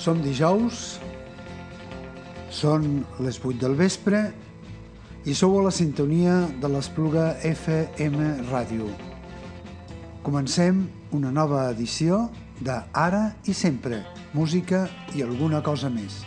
Som dijous, són les 8 del vespre i sou a la sintonia de l'Espluga FM Ràdio. Comencem una nova edició de Ara i Sempre, música i alguna cosa més.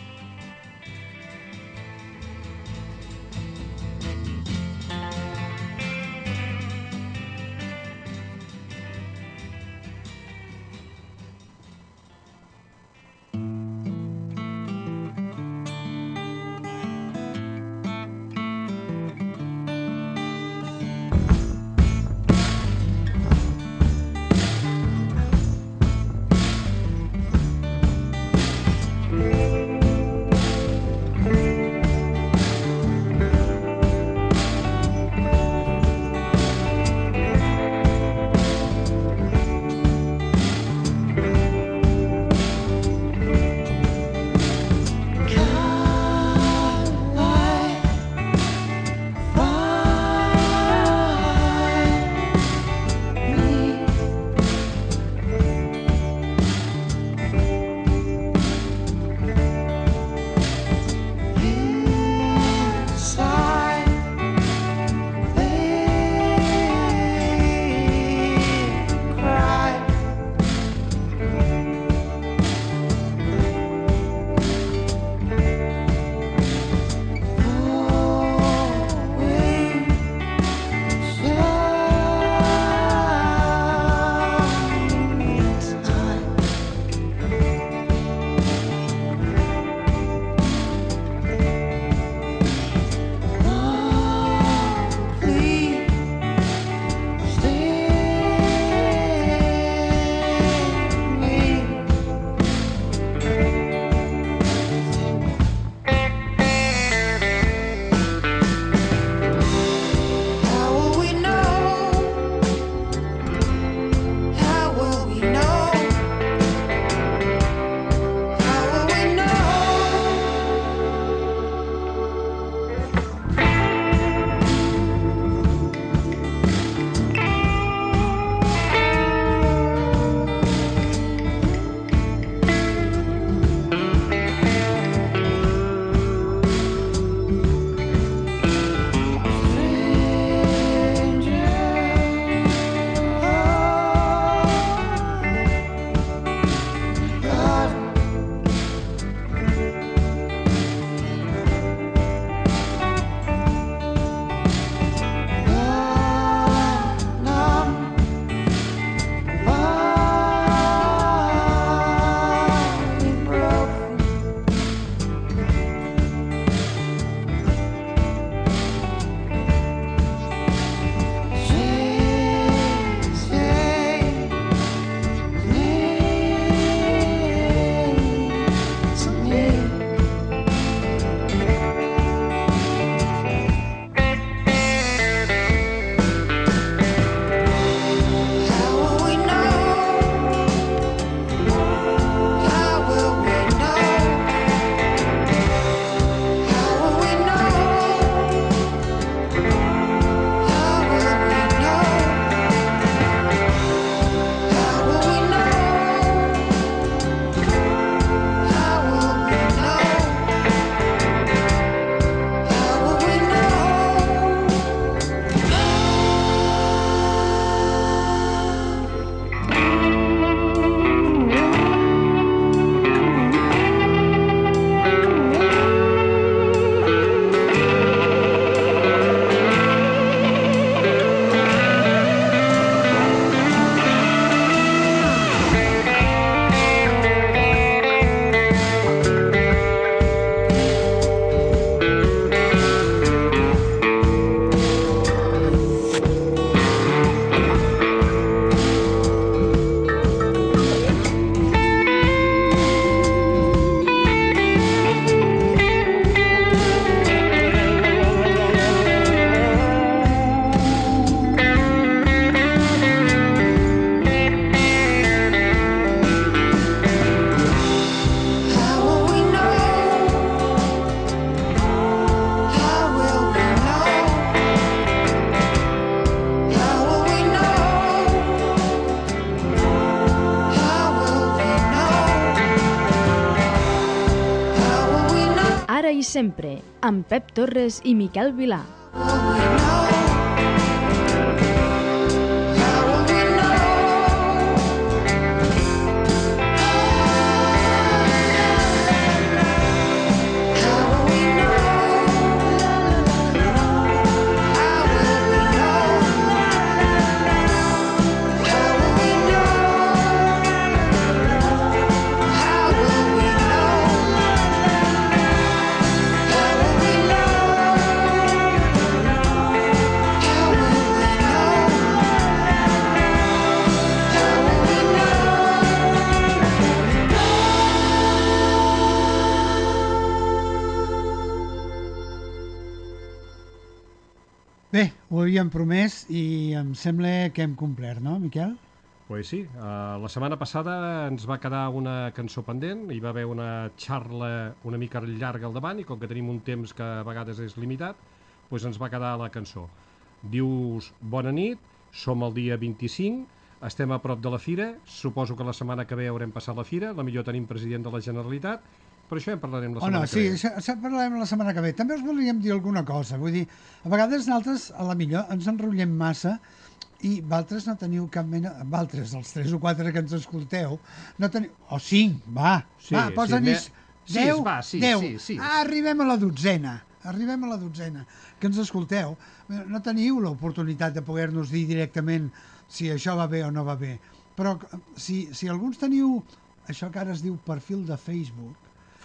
Ara i sempre, amb Pep Torres i Miquel Vilà. Bé, ho havíem promès i em sembla que hem complert, no, Miquel? Pues sí, la setmana passada ens va quedar una cançó pendent, hi va haver una xarra una mica llarga al davant i com que tenim un temps que a vegades és limitat, doncs ens va quedar la cançó. Dius, bona nit, som el dia 25, estem a prop de la fira, suposo que la setmana que ve haurem passat la fira, potser tenim president de la Generalitat, però això en parlarem la setmana que ve. Sí, això parlarem la setmana que ve. També us volíem dir alguna cosa, vull dir, a vegades nosaltres, a la millor, ens enrotllem massa i vosaltres no teniu cap mena... Vosaltres, els 3 o 4 que ens escolteu, no teniu... O 5, va, posa-n'hi 10, 10. Sí. Arribem a la dotzena, que ens escolteu. No teniu l'oportunitat de poder-nos dir directament si això va bé o no va bé. Però si alguns teniu això que ara es diu perfil de Facebook,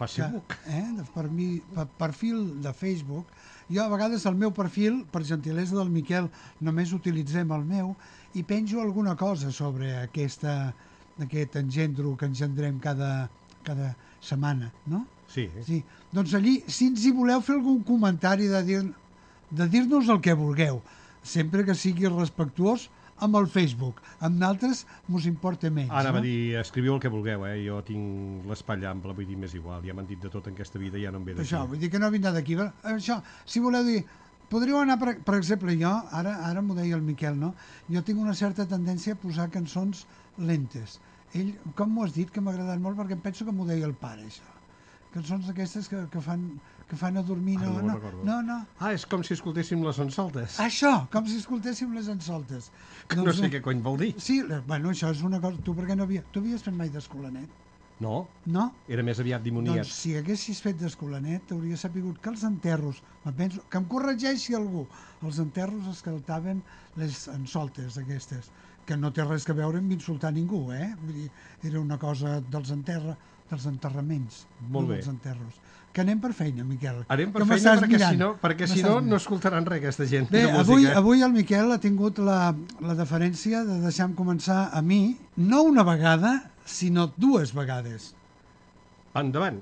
perfil de Facebook, jo a vegades el meu perfil, per gentilesa del Miquel, només utilitzem el meu i penjo alguna cosa sobre aquest engendro que engendrem cada setmana, no? Sí. Doncs allí, si ens hi voleu fer algun comentari de dir-nos el que vulgueu, sempre que sigui respectuós amb el Facebook. Amb d'altres mos importa menys. Anava a dir, escriviu el que vulgueu, jo tinc l'espatlla ampla, vull dir, més igual, ja m'han dit de tot en aquesta vida, ja no em ve d'aquí. Això, vull dir que no vindrà d'aquí. Això, si voleu dir, podríeu anar, per exemple, jo, ara m'ho deia el Miquel, no? Jo tinc una certa tendència a posar cançons lentes. Ell, com m'ho has dit, que m'ha agradat molt, perquè em penso que m'ho deia el pare, això. Cançons d'aquestes que fan adormir, no. És com si escoltéssim les ensoltes. Això, com si escoltéssim les ensoltes. No sé què cony vol dir. Sí, bueno, això és una cosa... Tu havies fet mai d'escolanet? No. No? Era més aviat dimoniat. Doncs si haguessis fet d'escolanet, t'hauries sapigut que els enterros, penso, que em corregeixi algú, els enterros es cantaven les ensoltes aquestes, que no té res a veure amb insultar ningú, Vull dir, era una cosa dels enterraments, molt bé. Dels enterros. Que anem per feina, Miquel. Anem per feina perquè si no, no escoltaran res aquesta gent. Bé, avui el Miquel ha tingut la deferència de deixar-me començar a mi, no una vegada, sinó 2 vegades. Endavant.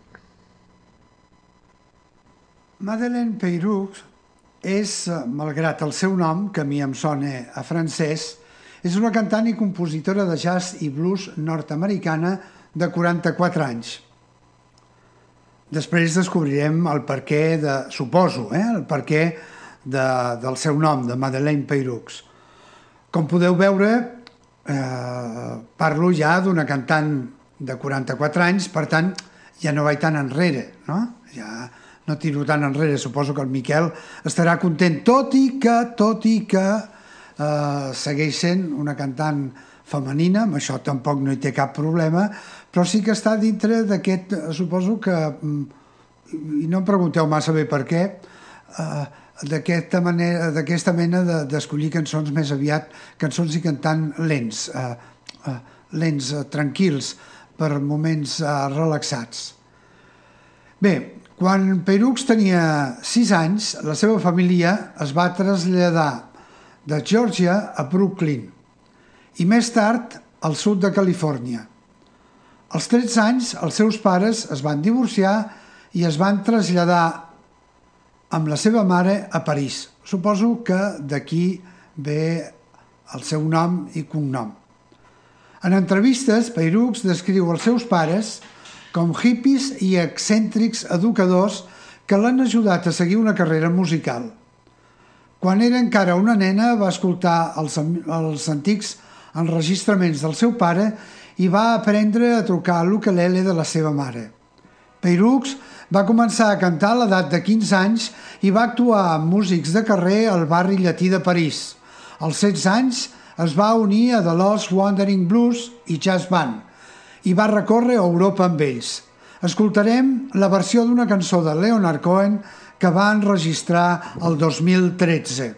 Madeleine Peyroux és, malgrat el seu nom, que a mi em sona a francès, és una cantant i compositora de jazz i blues nord-americana de 44 anys. Després descobrirem el perquè el perquè del seu nom, de Madeleine Peyroux. Com podeu veure, parlo ja d'una cantant de 44 anys, per tant, ja no vaig tan enrere, no? Ja no tiro tan enrere, suposo que el Miquel estarà content, tot i que segueix sent una cantant femenina, amb això tampoc no hi té cap problema, però sí que està dintre d'aquest, suposo que, i no em pregunteu massa bé per què, d'aquesta mena d'escollir cançons més aviat, cançons i cantant lents, tranquils, per moments relaxats. Bé, quan Peyroux tenia 6 anys, la seva família es va traslladar de Geòrgia a Brooklyn i més tard al sud de Califòrnia. Als 13 anys, els seus pares es van divorciar i es van traslladar amb la seva mare a París. Suposo que d'aquí ve el seu nom i cognom. En entrevistes, Peyroux descriu els seus pares com hippies i excèntrics educadors que l'han ajudat a seguir una carrera musical. Quan era encara una nena, va escoltar els antics enregistraments del seu pare i va aprendre a tocar l'ukelele de la seva mare. Peyroux Va començar a cantar a l'edat de 15 anys i va actuar amb músics de carrer al barri llatí de París. Als 16 anys es va unir a The Lost Wandering Blues i Jazz Band i va recórrer Europa amb ells. Escoltarem la versió d'una cançó de Leonard Cohen que va enregistrar el 2013.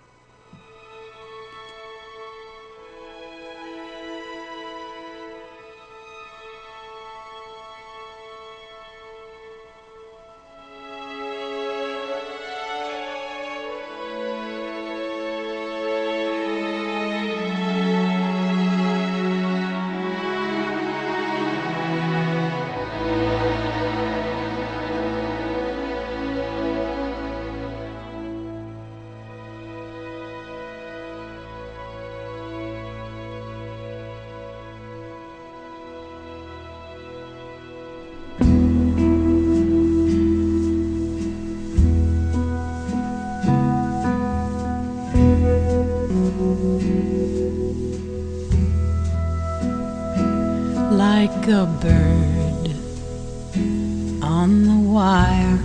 Like a bird on the wire,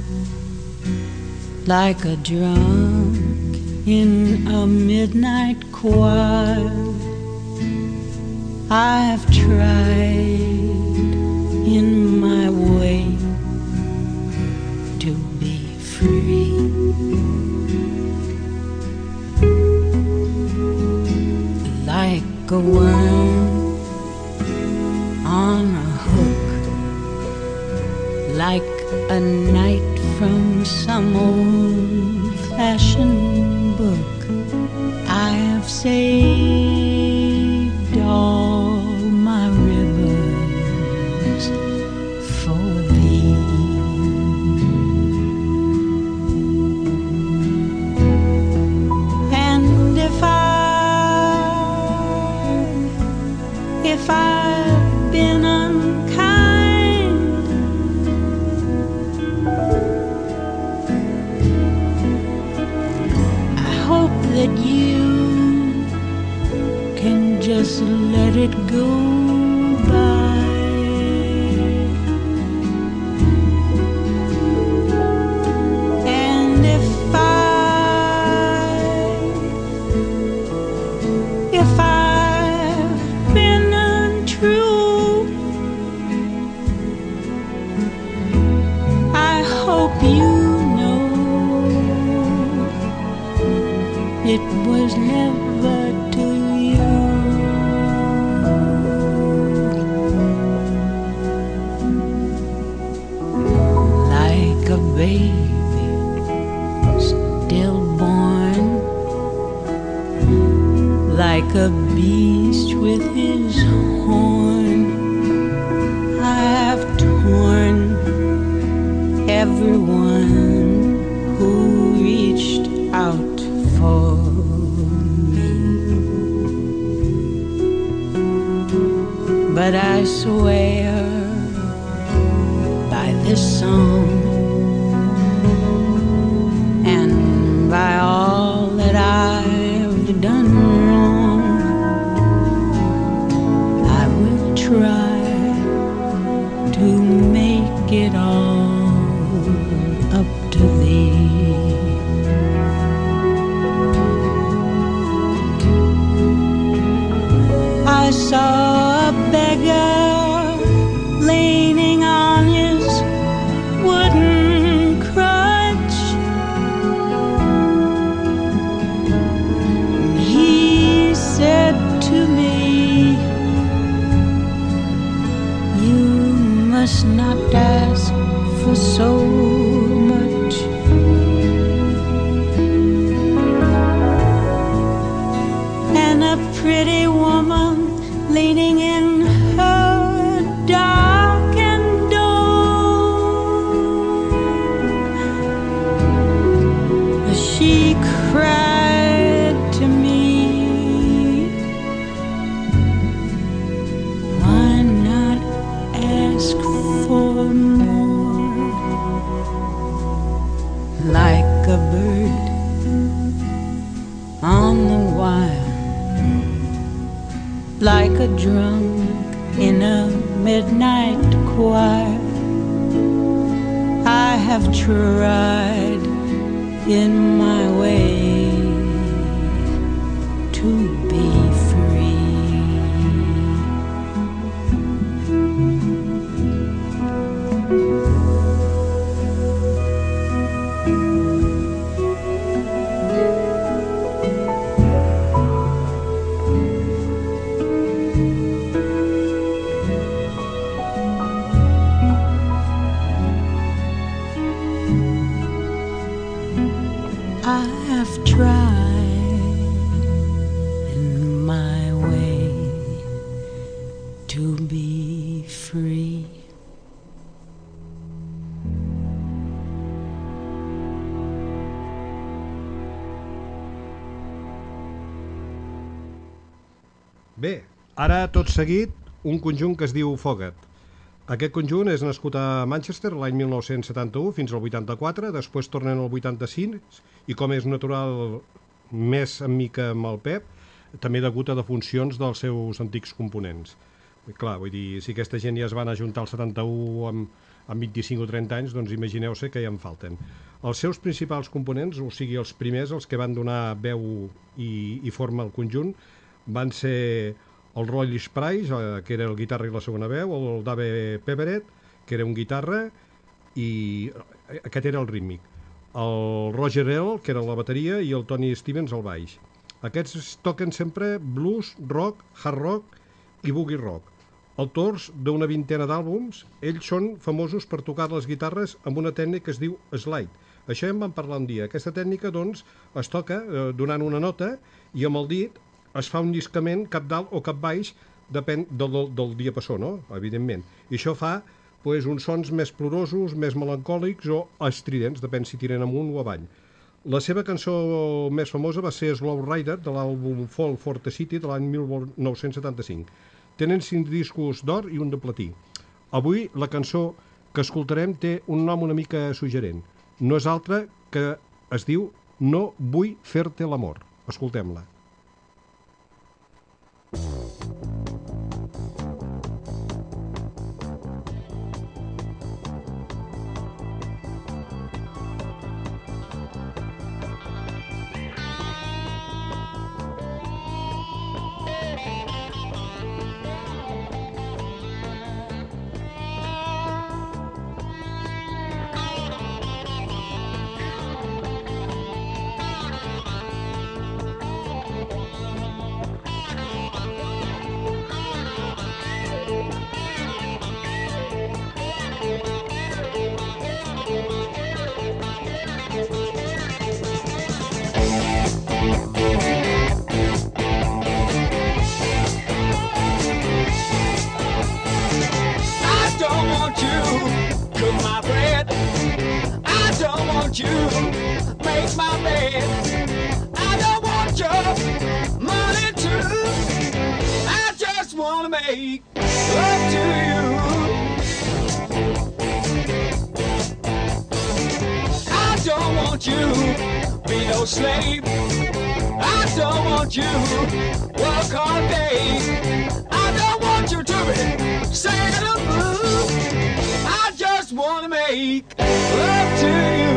like a drunk in a midnight choir, I've tried in my way to be free. Like a worm on a hook, like a night from some old-fashioned book, I have saved all my ribbons for thee. And if I've been unkind, I hope that you can just let it go by. And if I've been untrue, I hope you know it was never to you. Like a baby stillborn, like a beast with his horn, I've torn everyone who reached out for me. But I swear by this song and by all that I've done wrong, I will try to make it all up to thee. I saw a beggar leaning on his wooden crutch. He said to me, "You must not ask for so much." And a pretty woman leaning in her darkened door, she cried to me, "Why not ask for more?" Like a bird on the wire, like a drunk in a midnight choir, have tried in my way to be free. I have tried in my way to be free. Bé, ara tot seguit un conjunt que es diu Fogat. Aquest conjunt és nascut a Manchester l'any 1971 fins al 84, després tornen al 85 i, com és natural, més en mica amb el Pep, també degut a defuncions dels seus antics components. Clar, vull dir, si aquesta gent ja es van ajuntar al 71 amb 25 o 30 anys, doncs imagineu-se que ja en falten. Els seus principals components, o sigui, els primers, els que van donar veu i forma al conjunt, van ser el Roy Price, que era el guitarra i la segona veu, el Dave Peveret, que era un guitarra, i aquest era el rítmic, el Roger Earl, que era la bateria, i el Tony Stevens al baix. Aquests toquen sempre blues, rock, hard rock i boogie rock. Autors d'una vintena d'àlbums, ells són famosos per tocar les guitarres amb una tècnica que es diu slide. Això ja en vam parlar un dia. Aquesta tècnica, doncs, es toca donant una nota i amb el dit es fa un lliscament cap dalt o cap baix, depèn del diapasó, no? Evidentment. I això fa uns sons més plorosos, més melancòlics o estridents, depèn si tiren amunt o avall. La seva cançó més famosa va ser Slow Rider, de l'àlbum Fall for the City, de l'any 1975. Tenen 5 discos d'or i un de platí. Avui la cançó que escoltarem té un nom una mica suggerent. No és altra que es diu No vull fer-te l'amor. Escoltem-la. You make my bed. I don't want your money too. I just wanna make love to you. I don't want you be no slave. I don't want you work all day. I don't want you to be sad or blue. I just wanna make love to you.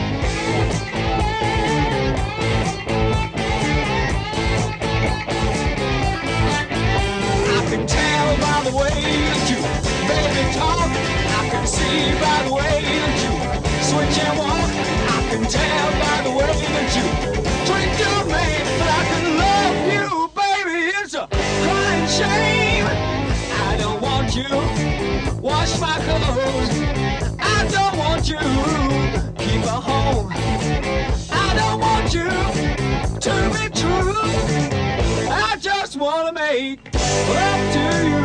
I can tell by the way that you baby talk. I can see by the way that you switch and walk. I can tell by the way that you treat your man. But I can love you, baby, it's a crying shame. I don't want you wash my clothes. I don't want you keep a home. I don't want you to be true. I just wanna make love to you.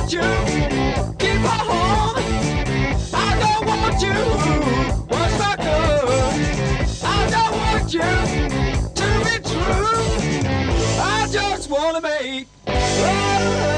want you. Keep on home. I don't want you. What's my good? I don't want you to be true. I just wanna make love.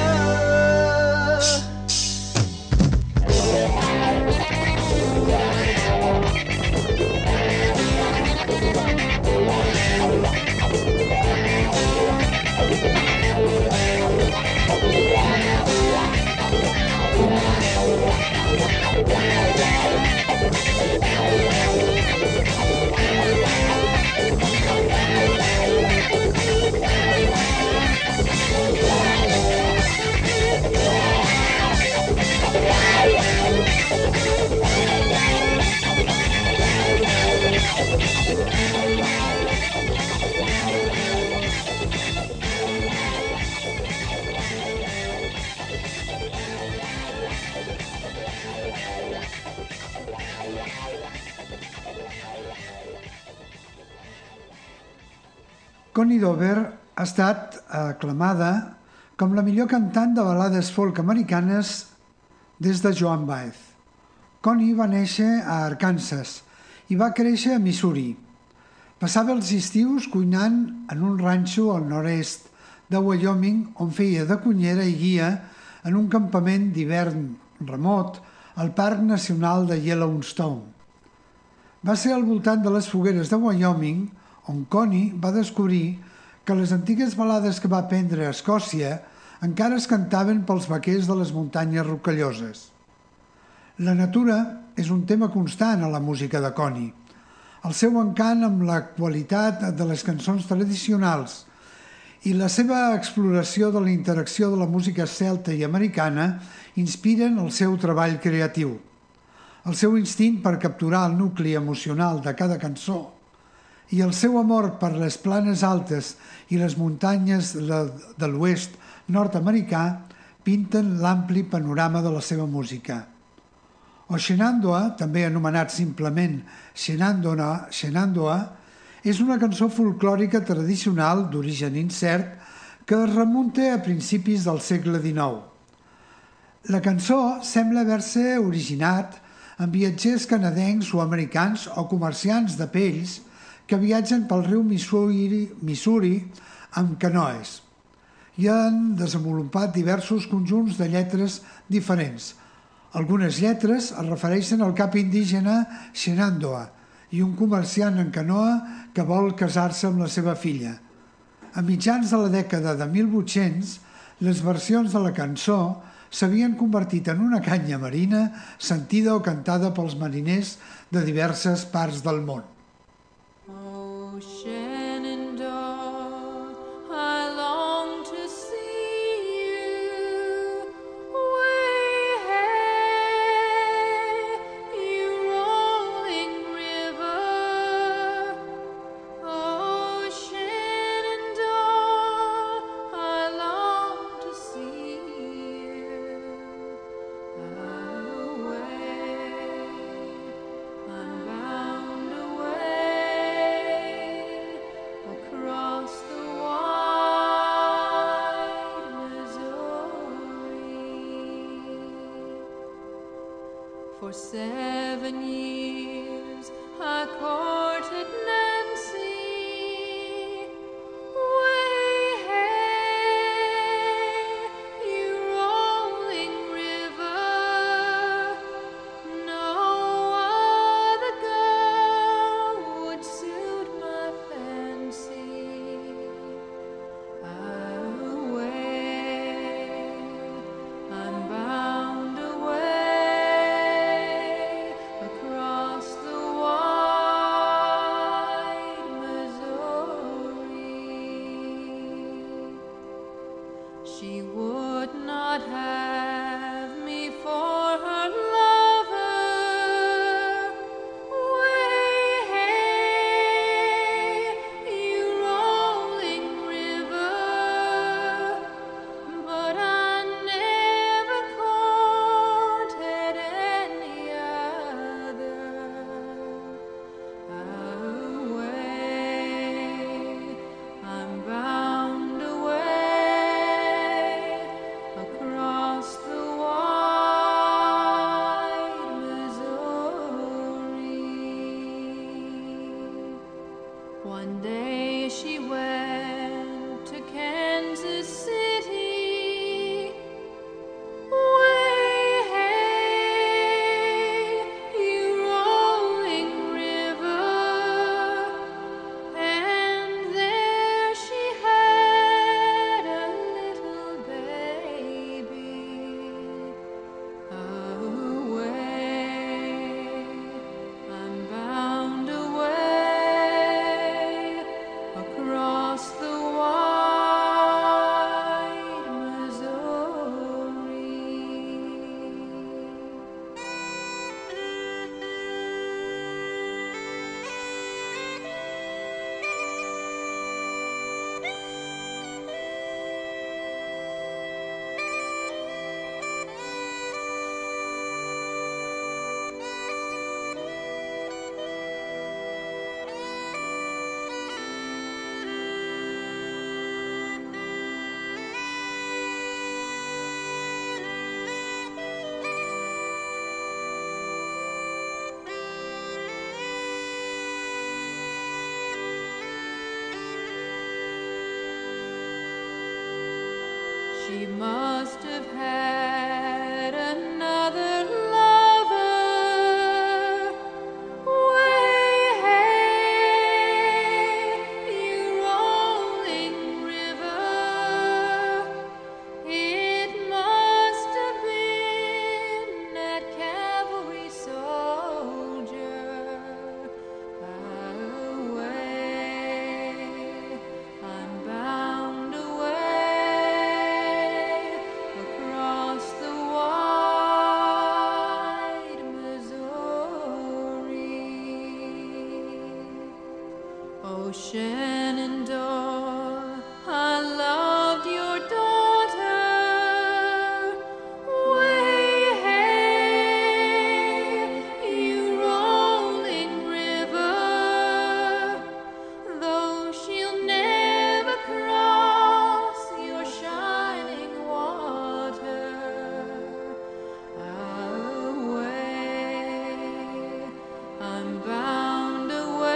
Connie Dover ha estat aclamada com la millor cantant de balades folk americanes des de Joan Baez. Connie va néixer a Arkansas i va créixer a Missouri. Passava els estius cuinant en un ranxo al nord-est de Wyoming on feia de cunyera i guia en un campament d'hivern remot al Parc Nacional de Yellowstone. Va ser al voltant de les fogueres de Wyoming on Connie va descobrir que les antigues balades que va aprendre a Escòcia encara es cantaven pels vaquers de les muntanyes rocalloses. La natura és un tema constant a la música de Connie. El seu encant amb la qualitat de les cançons tradicionals i la seva exploració de la interacció de la música celta i americana inspiren el seu treball creatiu. El seu instint per capturar el nucli emocional de cada cançó i el seu amor per les planes altes i les muntanyes de l'oest nord-americà pinten l'ampli panorama de la seva música. O Shenandoah, també anomenat simplement Shenandoah, és una cançó folclòrica tradicional d'origen incert que es remunta a principis del segle XIX. La cançó sembla haver-se originat amb viatgers canadencs o americans o comerciants de pells que viatgen pel riu Missouri amb canoes i han desenvolupat diversos conjunts de lletres diferents. Algunes lletres es refereixen al cap indígena Shenandoah i un comerciant en canoa que vol casar-se amb la seva filla. A mitjans de la dècada de 1800, les versions de la cançó s'havien convertit en una canya marina sentida o cantada pels mariners de diverses parts del món. Oh, Shenandoah, I long to see you. Way hey, you rolling river. Oh, Shenandoah, I long to see you. I'm bound away across the wide Missouri. For 7 years I courted Nancy. Way hey, you rolling river. No other girl would suit my fancy. I'm bound away across the wide must have had another lover. Way, hey, you rolling river. It must have been that cavalry soldier. Away, I'm bound away across the wide Missouri. Oh, Shenandoah, I loved your daughter. Way, hey, you rolling river. Though she'll never cross your shining water. Away, I'm bound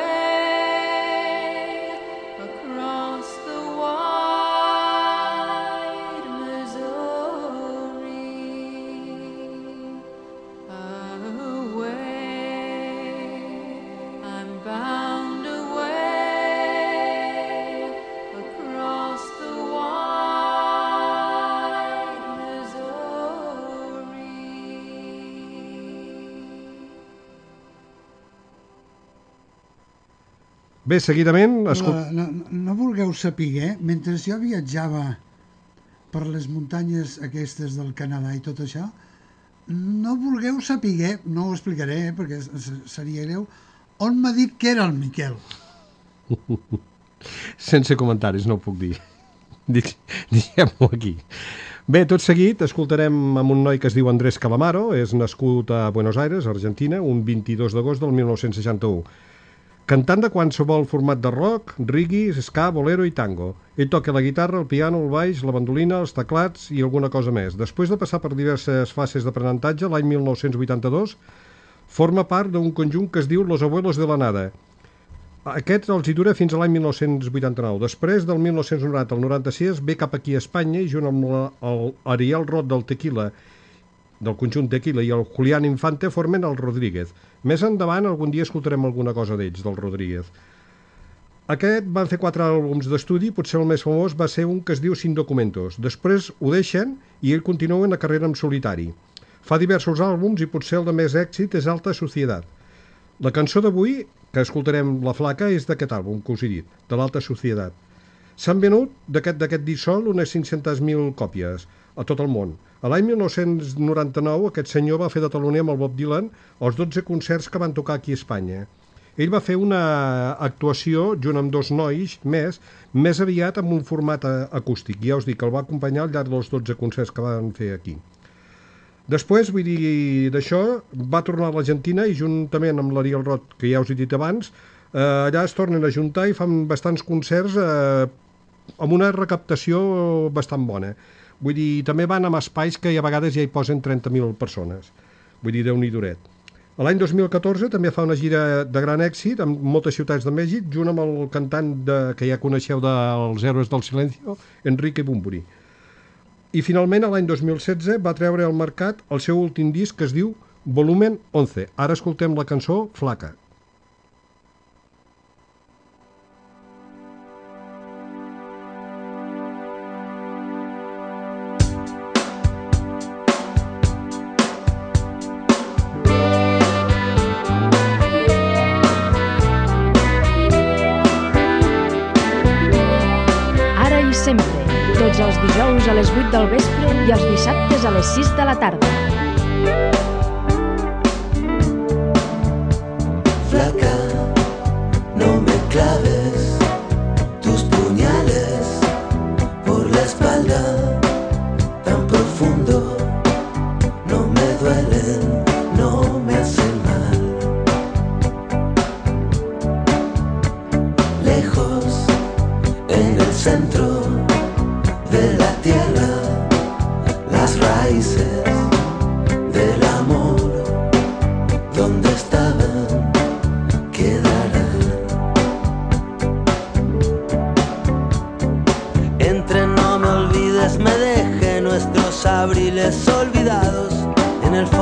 away across the wide Missouri. Away, I'm bound away across the wide Missouri. Bé, seguidament, No vulgueu saber, mentre jo viatjava per les muntanyes aquestes del Canadà i tot això, no vulgueu saber, no ho explicaré perquè seria greu, on m'ha dit que era el Miquel. sense comentaris, no ho puc dir. Diguem-ho aquí. Bé, tot seguit escoltarem amb un noi que es diu Andrés Calamaro, és nascut a Buenos Aires, Argentina, un 22 d'agost del 1961. Cantant de qualsevol format de rock, reggae, ska, bolero i tango. Ell toca la guitarra, el piano, el baix, la bandolina, els teclats i alguna cosa més. Després de passar per diverses fases d'aprenentatge, l'any 1982 forma part d'un conjunt que es diu Los Abuelos de la Nada. Aquest els hi dura fins a l'any 1989. Després, del 1990 al 96, ve cap aquí a Espanya i junt amb l'Ariel Roth del conjunt Tequila i el Julián Infante formen el Rodríguez. Més endavant, algun dia escoltarem alguna cosa d'ells, del Rodríguez. Aquest van fer 4 àlbums d'estudi, potser el més famós va ser un que es diu Sin Documentos. Després ho deixen i ell continua una carrera en solitari. Fa diversos àlbums i potser el de més èxit és Alta Societat. La cançó d'avui, que escoltarem La Flaca, és d'aquest àlbum que us he dit, de l'Alta Societat. S'han venut d'aquest disc sol unes 500.000 còpies a tot el món. A l'any 1999 aquest senyor va fer de taloner amb el Bob Dylan els 12 concerts que van tocar aquí a Espanya. Ell va fer una actuació junt amb 2 nois més aviat amb un format acústic. Ja us dic que el va acompanyar al llarg dels 12 concerts que van fer aquí. Després, vull dir, d'això, va tornar a l'Argentina i juntament amb l'Ariel Roth, que ja us he dit abans, allà es tornen a juntar i fan bastants concerts amb una recaptació bastant bona. Vull dir, també van amb espais que a vegades ja hi posen 30.000 persones. Vull dir, Déu-n'hi-duret. L'any 2014 també fa una gira de gran èxit en moltes ciutats de Mèxic, junt amb el cantant que ja coneixeu dels Héroes del Silencio, Enrique Bunbury. I finalment, l'any 2016, va treure al mercat el seu últim disc que es diu Volumen 11. Ara escoltem la cançó Flaca. Tots els dijous a les 8 del vespre i els dissabtes a les 6 de la tarda. Flaca, no me claves tus puñales por la espalda tan profundo. No me duelen, no me hacen mal. Lejos, en el centro de la tierra, las raíces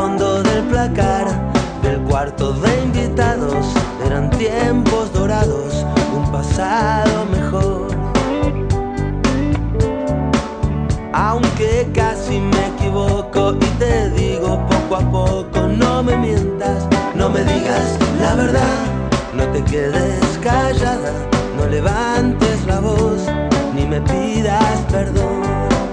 fondo del placar del cuarto de invitados. Eran tiempos dorados, un pasado mejor. Aunque casi me equivoco y te digo poco a poco, no me mientas, no me digas la verdad, no te quedes callada, no levantes la voz, ni me pidas perdón.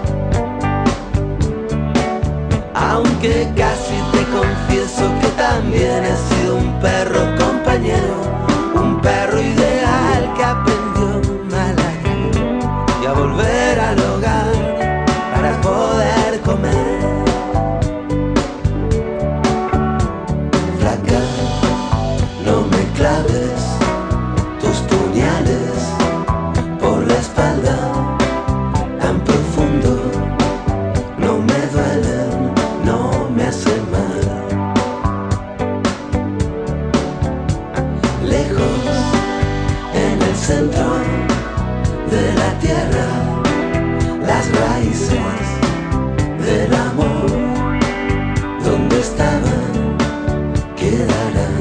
Aunque casi te confieso que también he sido un perro compañero, un perro ideal que aprendió a ladrar y a volver al hogar para poder comer. Flaca, no me claves tus puñales por la espalda tan profundo, no me duelen, no me hacen mal. Lejos, en el centro de la tierra, las raíces del amor, donde estaban, quedarán.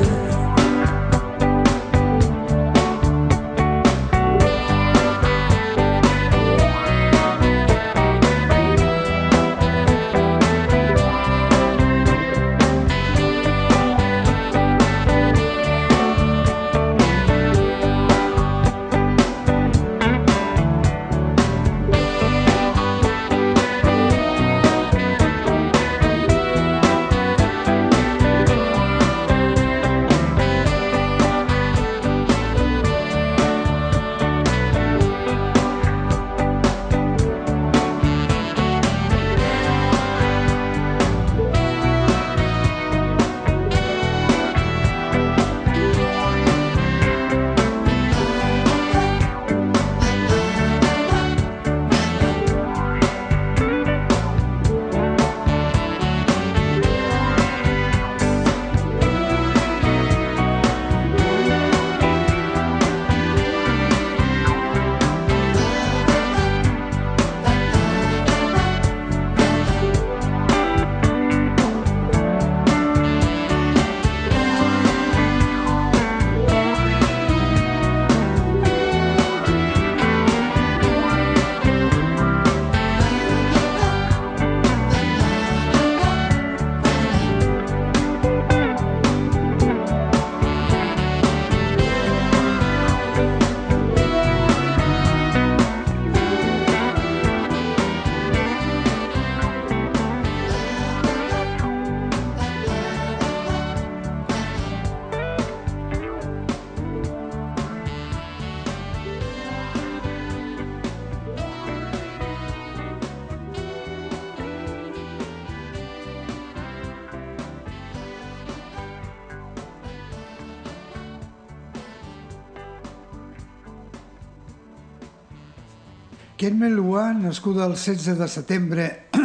Ken Melua, nascuda el 16 de setembre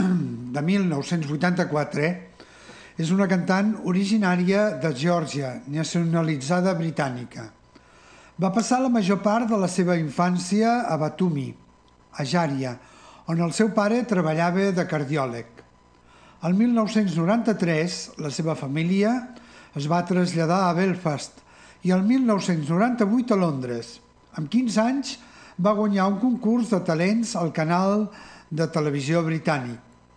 de 1984, és una cantant originària de Geòrgia, nacionalitzada britànica. Va passar la major part de la seva infància a Batumi, a Jària, on el seu pare treballava de cardiòleg. El 1993, la seva família es va traslladar a Belfast i el 1998 a Londres. Amb 15 anys va guanyar un concurs de talents al canal de televisió britànic.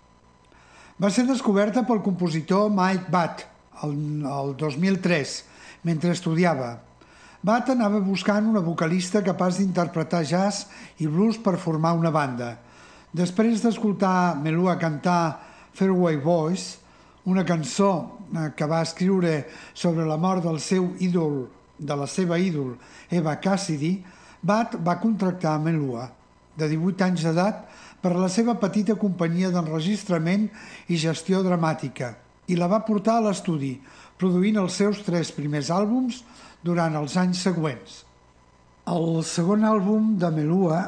Va ser descoberta pel compositor Mike Batt el 2003, mentre estudiava. Batt anava buscant una vocalista capaç d'interpretar jazz i blues per formar una banda. Després d'escoltar Melua cantar Fairway Boys, una cançó que va escriure sobre la mort del seu ídol, de la seva ídol, Eva Cassidy, Batt va contractar Melua, de 18 anys d'edat, per a la seva petita companyia d'enregistrament i gestió dramàtica i la va portar a l'estudi, produint els seus 3 primers àlbums durant els anys següents. El segon àlbum de Melua,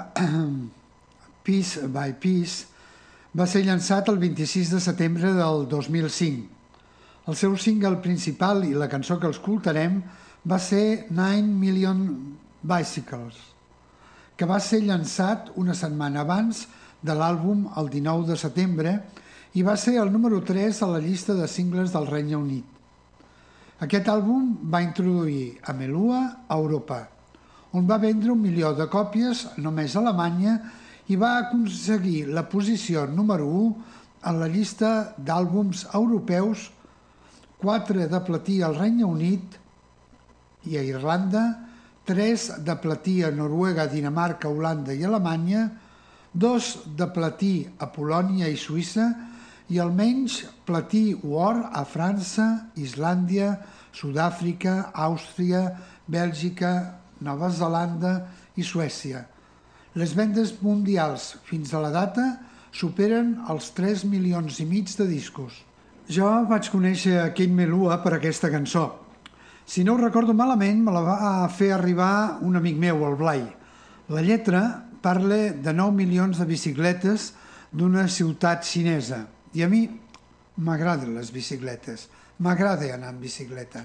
Piece by Piece, va ser llançat el 26 de setembre del 2005. El seu single principal i la cançó que escoltarem va ser 9 Million Bicycles, que va ser llançat una setmana abans de l'àlbum el 19 de setembre i va ser el número 3 a la llista de singles del Regne Unit. Aquest àlbum va introduir Amelua a Europa, on va vendre 1 milió de còpies només a Alemanya i va aconseguir la posició número 1 en la llista d'àlbums europeus, 4 de platí al Regne Unit i a Irlanda, 3 de platí a Noruega, Dinamarca, Holanda i Alemanya, 2 de platí a Polònia i Suïssa i almenys platí o or a França, Islàndia, Sud-àfrica, Àustria, Bèlgica, Nova Zelanda i Suècia. Les vendes mundials fins a la data superen els 3 milions i mig de discos. Jo vaig conèixer Kate Melua per aquesta cançó. Si no ho recordo malament, me la va fer arribar un amic meu, el Blai. La lletra parla de 9 milions de bicicletes d'una ciutat xinesa. I a mi m'agraden les bicicletes. M'agrada anar en bicicleta.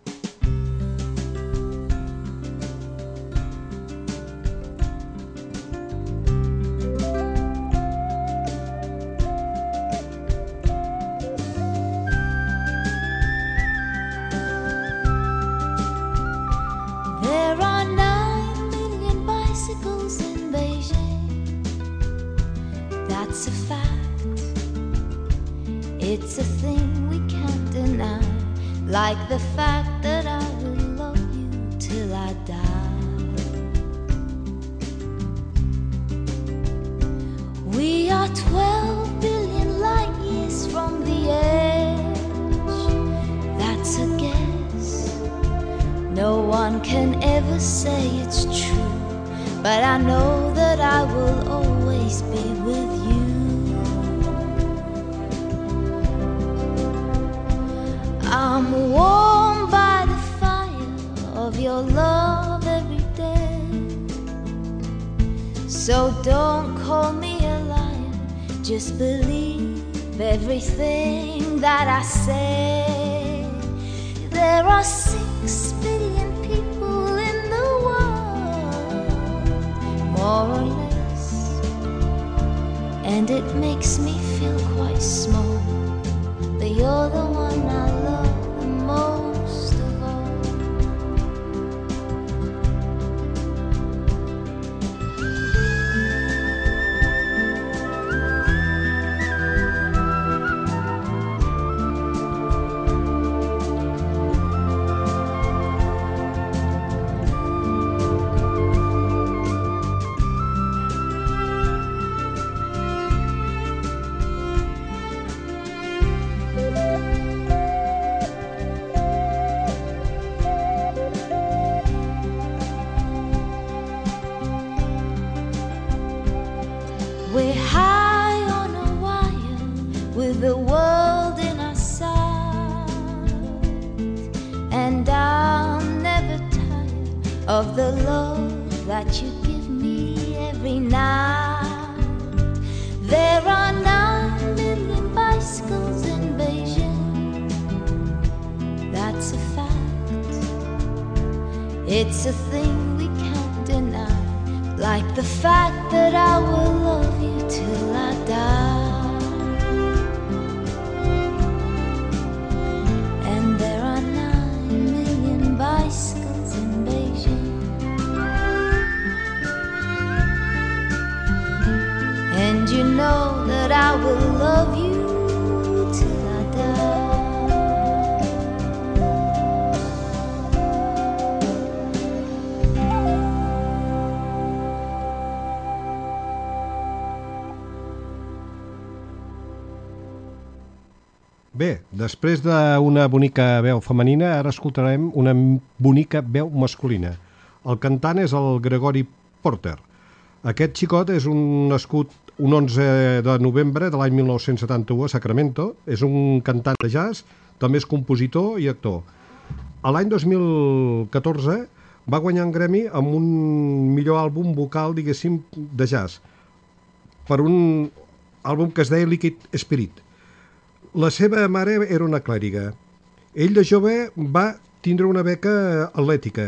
It's a thing we can't deny, like the fact that I will love you till I die. We are 12 billion light years from the edge. That's a guess. No one can ever say it's true, but I know that I will always be with you. I'm warmed by the fire of your love every day. So don't call me a liar, just believe everything that I say. There are 6 billion people in the world, more or less, and it makes me feel quite small, but you're the one I love most of all. We're high on a wire with the world in our sight, and I'll never tire of the love that you give me every night. There are 9 million bicycles in Beijing. That's a fact. It's a thing we can't deny, like the fact that I will love you till I die. And there are 9 million bicycles in Beijing. And you know that I will love you till I die. Bé, després d'una bonica veu femenina, ara escoltarem una bonica veu masculina. El cantant és el Gregory Porter. Aquest xicot és un nascut un 11 de novembre de l'any 1971 a Sacramento. És un cantant de jazz, també és compositor i actor. A l'any 2014 va guanyar un Grammy amb un millor àlbum vocal, diguéssim, de jazz, per un àlbum que es deia Liquid Spirit. La seva mare era una clèriga. Ell de jove va tindre una beca atlètica,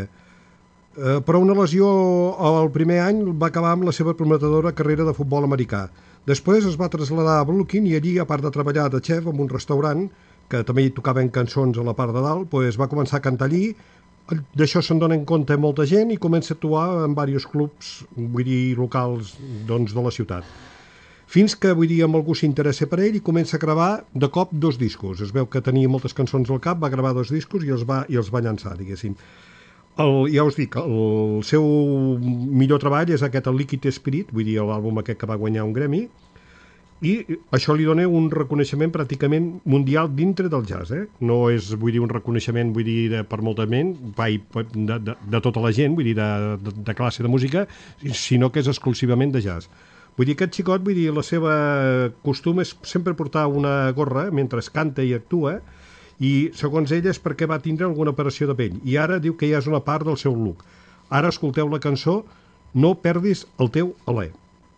però una lesió al primer any va acabar amb la seva prometedora carrera de futbol americà. Després es va traslladar a Brooklyn i allí, a part de treballar de xef en un restaurant, que també hi tocaven cançons a la part de dalt, doncs va començar a cantar allí. D'això se'n dona en compte molta gent i comença a actuar en diversos clubs, vull dir, locals doncs, de la ciutat. Fins que, vull dir, amb algú s'interessa per ell i comença a gravar de cop 2 discos. Es veu que tenia moltes cançons al cap, va gravar 2 discos i els va llançar, diguéssim. Ja us dic, el seu millor treball és aquest, el Liquid Spirit, vull dir, l'àlbum aquest que va guanyar un Grammy, i això li dona un reconeixement pràcticament mundial dintre del jazz, No és, vull dir, un reconeixement, vull dir, per molta gent, de tota la gent, vull dir, de classe de música, sinó que és exclusivament de jazz. Vull dir, aquest xicot, vull dir, la seva costum és sempre portar una gorra mentre canta i actua, i segons ell és perquè va tindre alguna operació de pell, i ara diu que ja és una part del seu look. Ara escolteu la cançó No perdis el teu alè.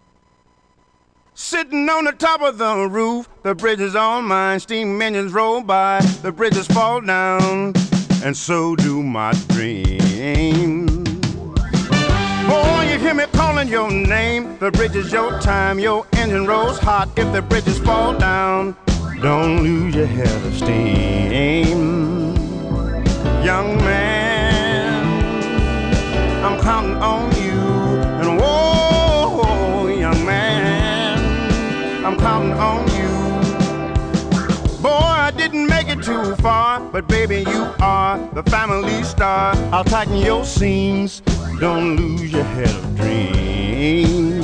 Sitting on the top of the roof, the bridge is all mine, steam engines roll by, the bridges fall down, and so do my dreams. Boy, you hear me calling your name, the bridge is your time, your engine rolls hot, if the bridges fall down, don't lose your head of steam. Young man, I'm counting on you, and whoa, young man, I'm counting on you. Boy, I didn't make it too far, but baby, you are the family star. I'll tighten your seams, don't lose your head of dreams.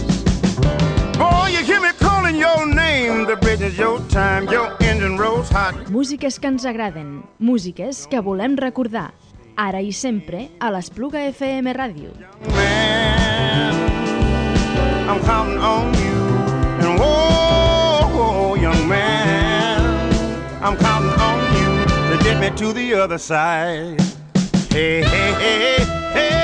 Boy, you hear me calling your name, the bridge is your time, your engine rolls hot. Músiques que ens agraden, músiques que volem recordar. Ara i sempre a l'Espluga FM Ràdio. Man, I'm counting on you, and whoa, young man, I'm counting on you to get me to the other side. Hey, hey, hey, hey.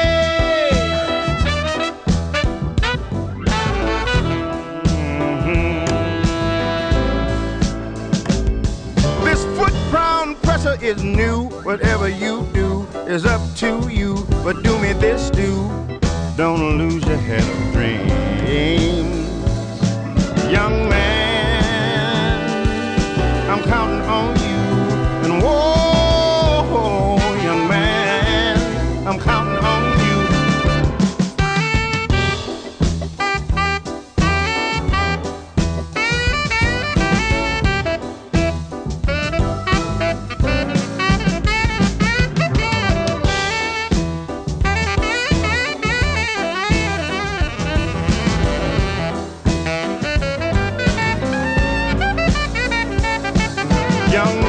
This foot-pound pressure is new. Whatever you do is up to you. But do me this, don't lose your head of dreams. Young man, I'm counting on you. And whoa, young man, I'm counting on you. Young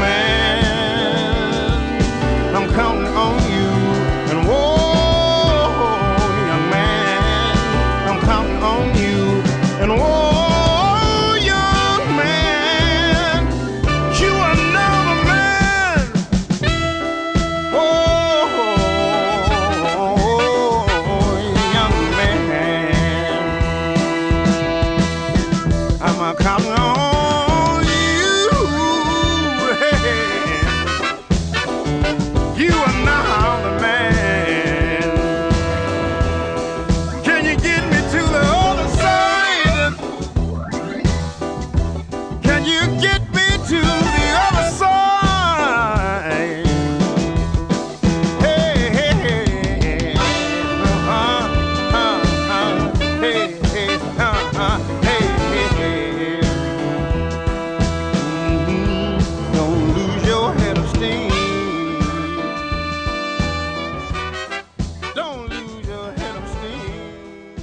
man, I'm counting on you. And whoa, young man, I'm counting on you. And whoa, young man, you another man. Whoa, young man, I'm counting on. You are now the man. Can you get me to the other side? Can you get me to the other side? Hey, hey, hey. Hey, hey, hey, hey. Don't lose your head of steam. Don't lose your head of steam.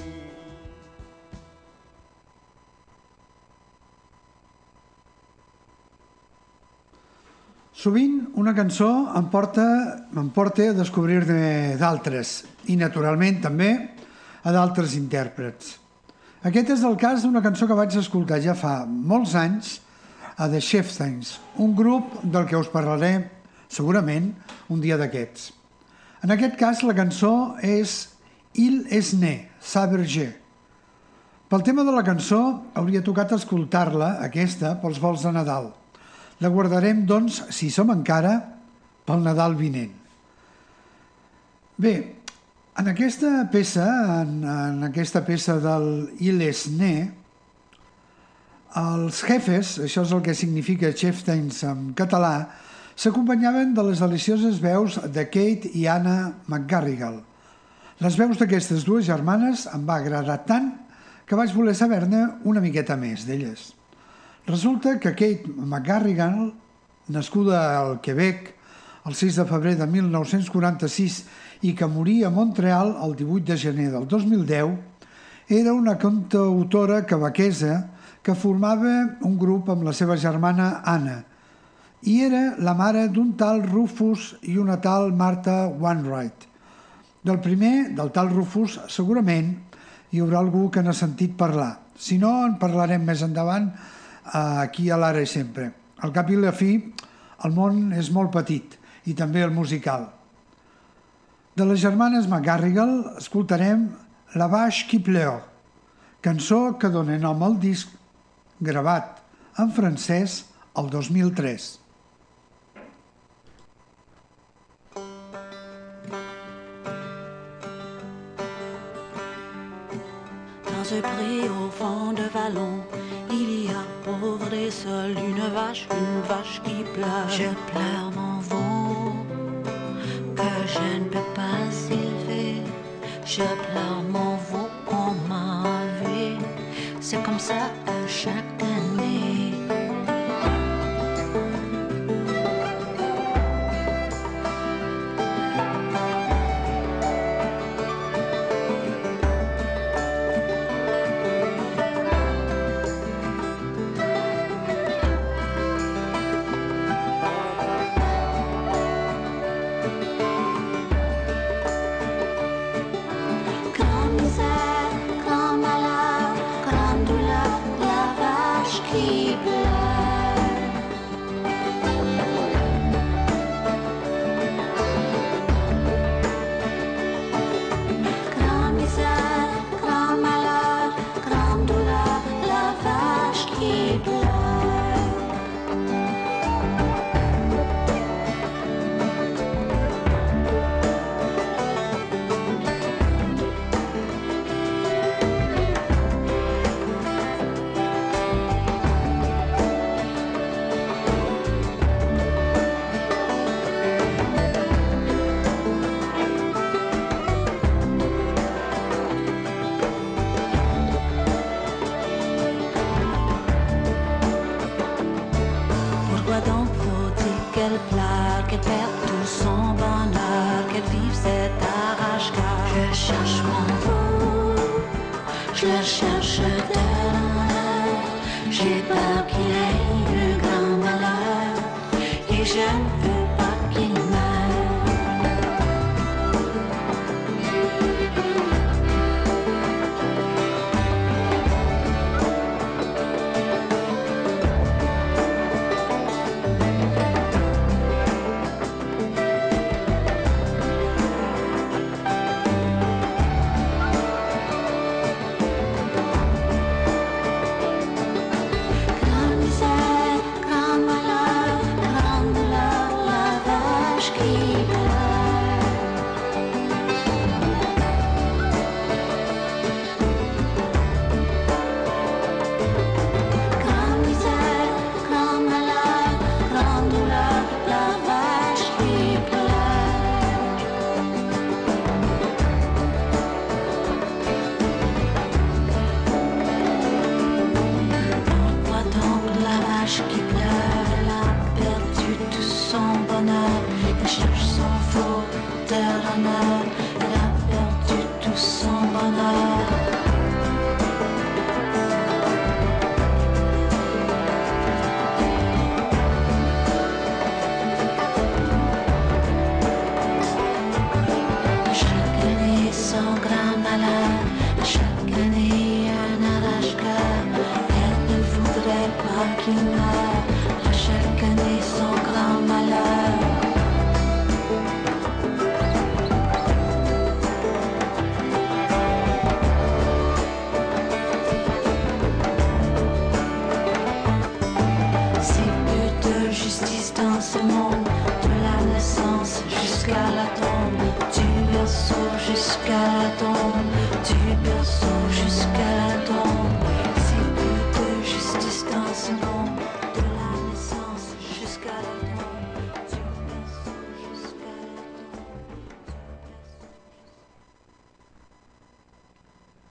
Sovint una cançó m'emporta a descobrir-ne d'altres i, naturalment, també a d'altres intèrprets. Aquest és el cas d'una cançó que vaig escoltar ja fa molts anys a The Chieftains, un grup del que us parlaré segurament un dia d'aquests. En aquest cas la cançó és Il és né, Saberger. Pel tema de la cançó hauria tocat escoltar-la, aquesta, pels vols de Nadal. La guardarem, doncs, si som encara, pel Nadal vinent. Bé, en aquesta peça del Il és né, Els jefes, això és el que significa chieftains en català, s'acompanyaven de les delicioses veus de Kate i Anna McGarrigle. Les veus d'aquestes dues germanes em va agradar tant que vaig voler saber-ne una miqueta més d'elles. Resulta que Kate McGarrigle, nascuda al Quebec el 6 de febrer de 1946 i que moria a Montreal el 18 de gener del 2010, era una cantautora quebequesa que formava un grup amb la seva germana Anna i era la mare d'un tal Rufus i una tal Martha Wainwright. Del primer, del tal Rufus, segurament hi haurà algú que n'ha sentit parlar. Si no, en parlarem més endavant aquí a l'Ara i Sempre. Al cap i la fi, el món és molt petit i també el musical. De les germanes McGarrigle escoltarem La Vache qui pleure, cançó que dona nom al disc gravat en francès el 2003. Dans ce pré au fond de vallon, il y a pauvre et seul une vache qui pleure. Je pleure mon veau que je ne peux pas élever. Je pleure mon veau qu'on m'a enlevé. C'est comme ça chaque année.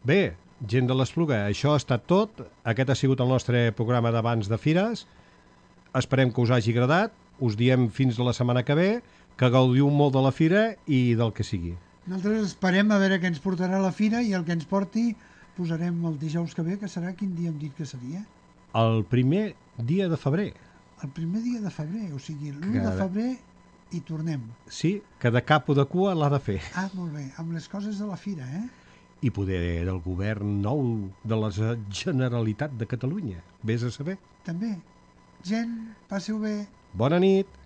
Bé, gent de l'Espluga, això ha estat tot. Aquest ha sigut el nostre programa d'abans de Fires. Esperem que us hagi agradat. Us diem fins la setmana que ve, que gaudiu molt de la Fira i del que sigui. Nosaltres esperem a veure què ens portarà la Fira i el que ens porti posarem el dijous que ve, que serà, quin dia hem dit que seria? El primer dia de febrer. El primer dia de febrer, o sigui, l'1 de febrer i tornem. Sí, que de cap o de cua l'ha de fer. Ah, molt bé, amb les coses de la Fira, I poder del govern nou de la Generalitat de Catalunya. Vés a saber. També. Gent, passeu bé. Bona nit.